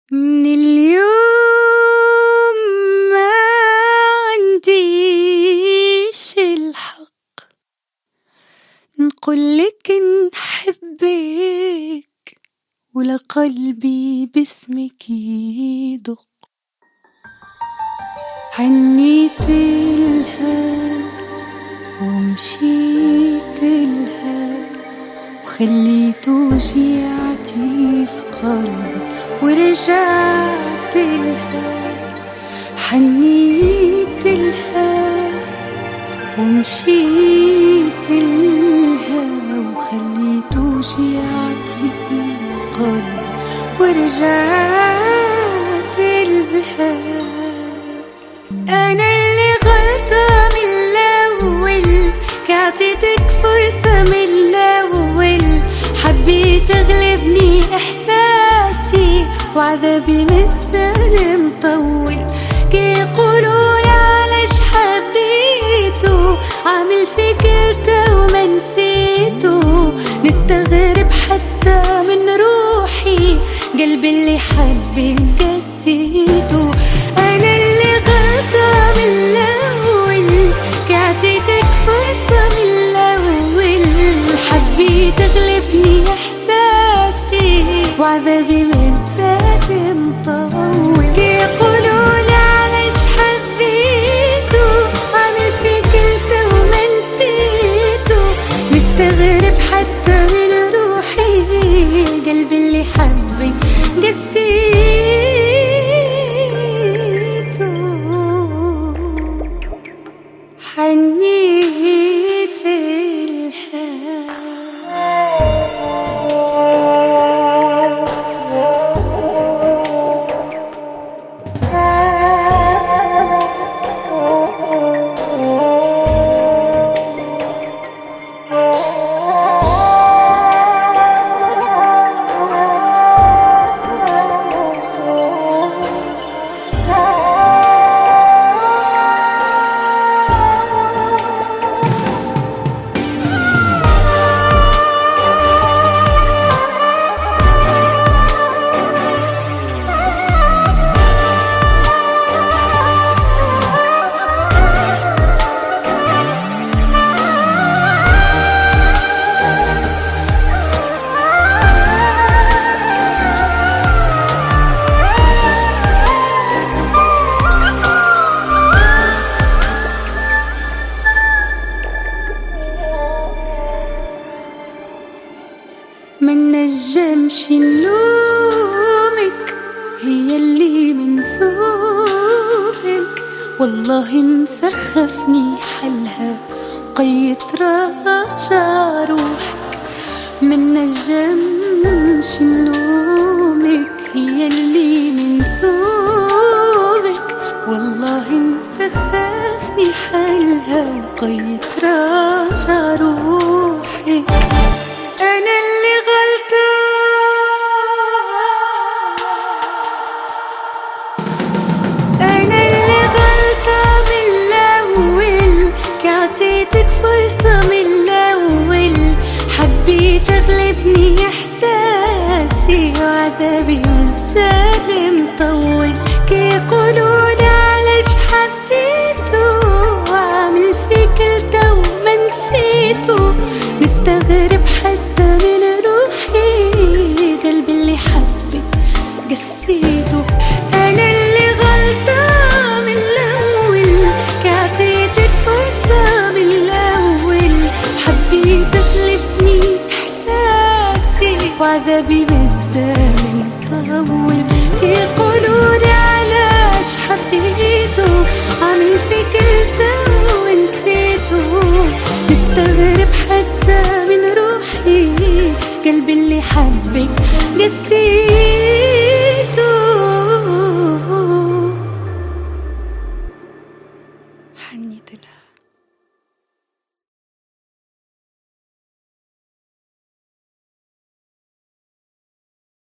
من اليوم ما عنديش الحق نقولك نحبك ولا قلبي باسمك يدق. عنيتلها ومشيت لها وخليت وجيعتي في قلبي ورجعت لها. حنيت لها ومشيت لها وخليت وجيعتي في قلبي ورجعت لها. أنا اللي غلطة من الأول، كعطيتك فرصة من الأول، حبيت أغلبني إحساسي وعذابي مستني مطول. كي يقولولي علاش حبيتو، عامل فيك انت وما نسيتو، نستغرب حتى من روحي قلبي اللي حبيت قسيتو. أنا اللي غلطة من الأول، كعطيتك فرصة من الأول، حبيت أغلبني إحساسي وعذابي مازال مطول. كي يقولولي علاش حبيتو، عامل فيك انت وما نسيتو، مستغرب حتى من روحي قلبي اللي حبك قسيتو. حنيت لها ما نجمش نلومك، هي اللي من ثوبك والله مسخفني حلها وقيت راجع روحك. ما نجمش نلومك، هي اللي من ثوبك والله مسخفني حلها وقيت راجع روحك. أنا اللي غلطة، أنا اللي غلطة من الأول، كعطيتك فرصة من الأول، حبيت أغلبني إحساسي وعذابي مازال مطول. كي يقولولي علاش حبيتو، وعامل فيك انت وما نسيتو، مستغرب حتى من روحي قلبي اللي حبك قسيتو. أنا اللي غلطة من الأول، كعطيتك فرصة من الأول، حبيت أغلبني إحساسي وعذابي مازال مطول. يقولولي علاش حبيتو، عامل فيك انت ونسيتو، مستغرب حتى من روحي قلبي اللي حبك قسيتو.